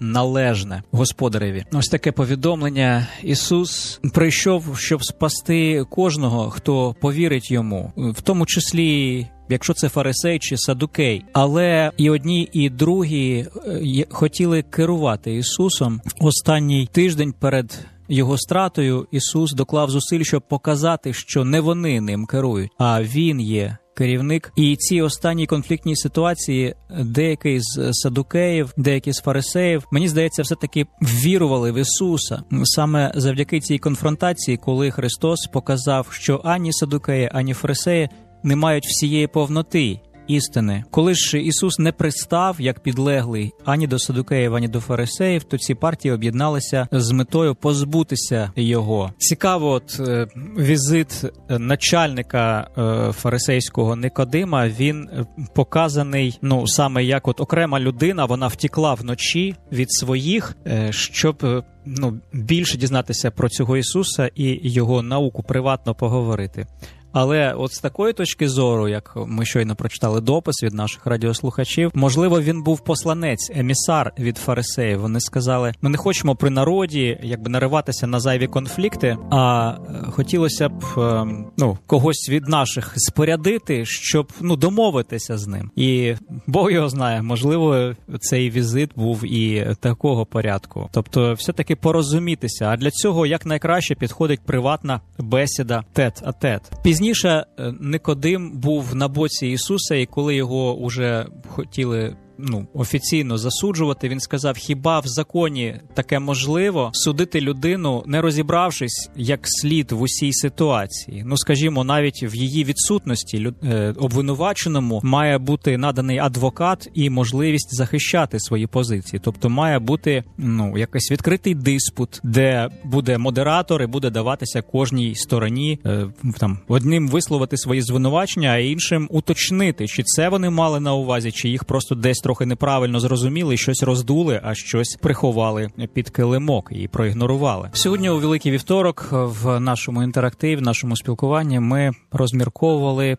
належне Господареві. Ось таке повідомлення. Ісус прийшов, щоб спасти кожного, хто повірить йому, в тому числі якщо це фарисей чи садукей. Але і одні, і другі хотіли керувати Ісусом. Останній тиждень перед його стратою Ісус доклав зусиль, щоб показати, що не вони ним керують, а Він є керівник. І ці останні конфліктні ситуації деякі з садукеїв, деякі з фарисеїв, мені здається, все-таки ввірували в Ісуса. Саме завдяки цій конфронтації, коли Христос показав, що ані садукеї, ані фарисеї не мають всієї повноти істини. Коли ж Ісус не пристав, як підлеглий, ані до садукеїв, ані до фарисеїв, то ці партії об'єдналися з метою позбутися його. Цікаво, візит начальника фарисейського Никодима, він показаний, саме як окрема людина, вона втекла вночі від своїх, щоб більше дізнатися про цього Ісуса і його науку, приватно поговорити. Але от з такої точки зору, як ми щойно прочитали допис від наших радіослухачів, можливо, він був посланець, емісар від фарисеїв. Вони сказали, ми не хочемо при народі нариватися на зайві конфлікти, а хотілося б когось від наших спорядити, щоб домовитися з ним. І Бог його знає, можливо, цей візит був і такого порядку. Тобто все-таки порозумітися. А для цього якнайкраще підходить приватна бесіда тет-а-тет. Пізніше Никодим був на боці Ісуса, і коли його уже хотіли офіційно засуджувати, він сказав, хіба в законі таке можливо судити людину, не розібравшись як слід в усій ситуації? Скажімо, навіть в її відсутності обвинуваченому має бути наданий адвокат і можливість захищати свої позиції. Тобто має бути якийсь відкритий диспут, де буде модератор і буде даватися кожній стороні одним висловити свої звинувачення, а іншим уточнити, чи це вони мали на увазі, чи їх просто десь трохи неправильно зрозуміли, щось роздули, а щось приховали під килимок і проігнорували. Сьогодні у Великий Вівторок в нашому інтерактиві, в нашому спілкуванні ми розмірковували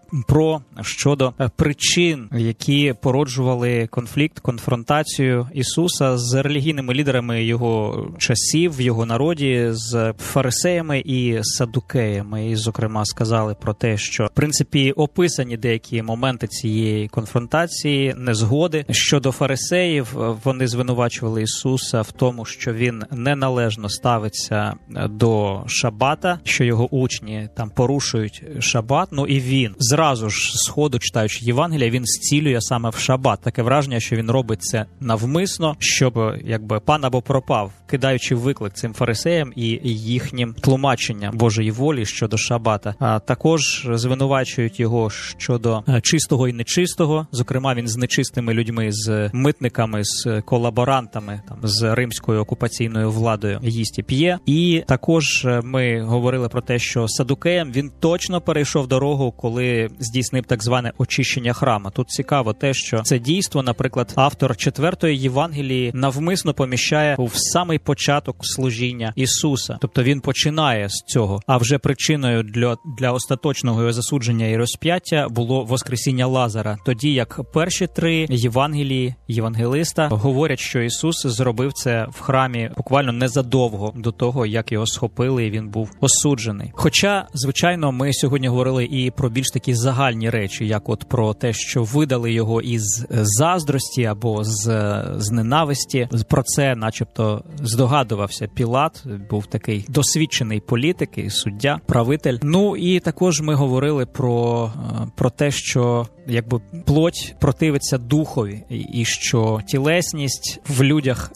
щодо причин, які породжували конфлікт, конфронтацію Ісуса з релігійними лідерами його часів, в його народі, з фарисеями і садукеями. І, зокрема, сказали про те, що, в принципі, описані деякі моменти цієї конфронтації, незгоди. Щодо фарисеїв, вони звинувачували Ісуса в тому, що Він неналежно ставиться до шабата, що його учні порушують шабат. І він зразу ж з ходу, читаючи Євангелія, він зцілює саме в шабат. Таке враження, що він робить це навмисно, щоб пан або пропав, кидаючи виклик цим фарисеям і їхнім тлумаченням Божої волі щодо шабата. А також звинувачують його щодо чистого і нечистого. Зокрема, він з нечистими людьми, з митниками, з колаборантами, з римською окупаційною владою їсть і п'є. І також ми говорили про те, що садукеям він точно перейшов дорогу, коли здійснив так зване очищення храму. Тут цікаво те, що це дійство, наприклад, автор 4-ї Євангелії навмисно поміщає в самий початок служіння Ісуса. Тобто він починає з цього. А вже причиною для остаточного його засудження і розп'яття було воскресіння Лазара. Тоді як перші 3 Євангелії євангелиста говорять, що Ісус зробив це в храмі буквально незадовго до того, як його схопили і він був осуджений. Хоча, звичайно, ми сьогодні говорили і про більш такі загальні речі, як про те, що видали його із заздрості або з ненависті. Про це начебто здогадувався Пілат, був такий досвідчений політик і суддя, правитель. І також ми говорили про те, що плоть противиться духові, і що тілесність в людях,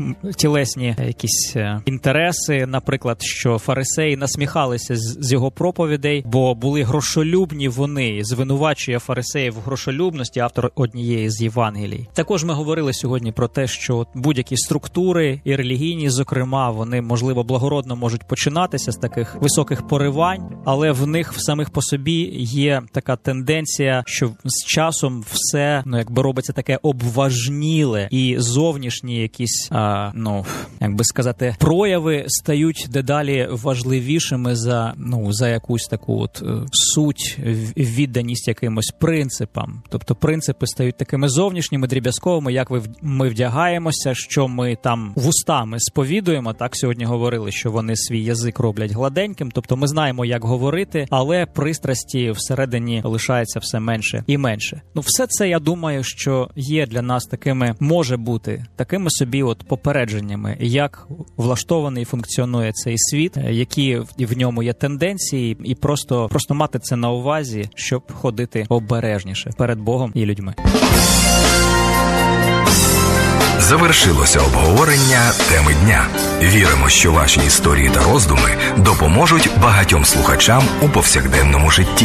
тілесні якісь інтереси, наприклад, що фарисеї насміхалися з його проповідей, бо були грошолюбні вони, звинувачує фарисеїв в грошолюбності автор однієї з Євангелій. Також ми говорили сьогодні про те, що будь-які структури і релігійні, зокрема, вони, можливо, благородно можуть починатися з таких високих поривань, але в них в самих по собі є така тенденція, що з часом все, якби робиться таке обважніле, і зовнішні якісь, як би сказати, прояви стають дедалі важливішими за якусь таку от суть, відданість якимось принципам. Тобто принципи стають такими зовнішніми, дріб'язковими, як ми вдягаємося, що ми там вустами сповідуємо. Так сьогодні говорили, що вони свій язик роблять гладеньким. Тобто ми знаємо, як говорити, але пристрасті всередині лишається все менше і менше. Все це, я думаю, що є для нас такими, може бути, такими собі от попередженнями, як влаштований і функціонує цей світ, які в ньому є тенденції, і просто мати це на увазі, щоб ходити обережніше перед Богом і людьми. Завершилося обговорення теми дня. Віримо, що ваші історії та роздуми допоможуть багатьом слухачам у повсякденному житті.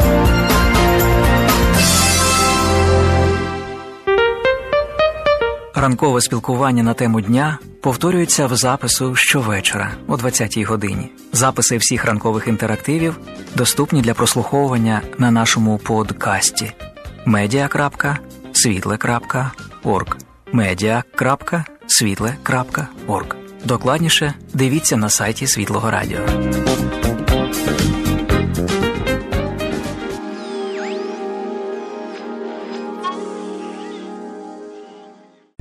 Ранкове спілкування на тему дня повторюється в запису щовечора о 20-й годині. Записи всіх ранкових інтерактивів доступні для прослуховування на нашому подкасті media.svitle.org media.svitle.org. Докладніше дивіться на сайті Світлого Радіо.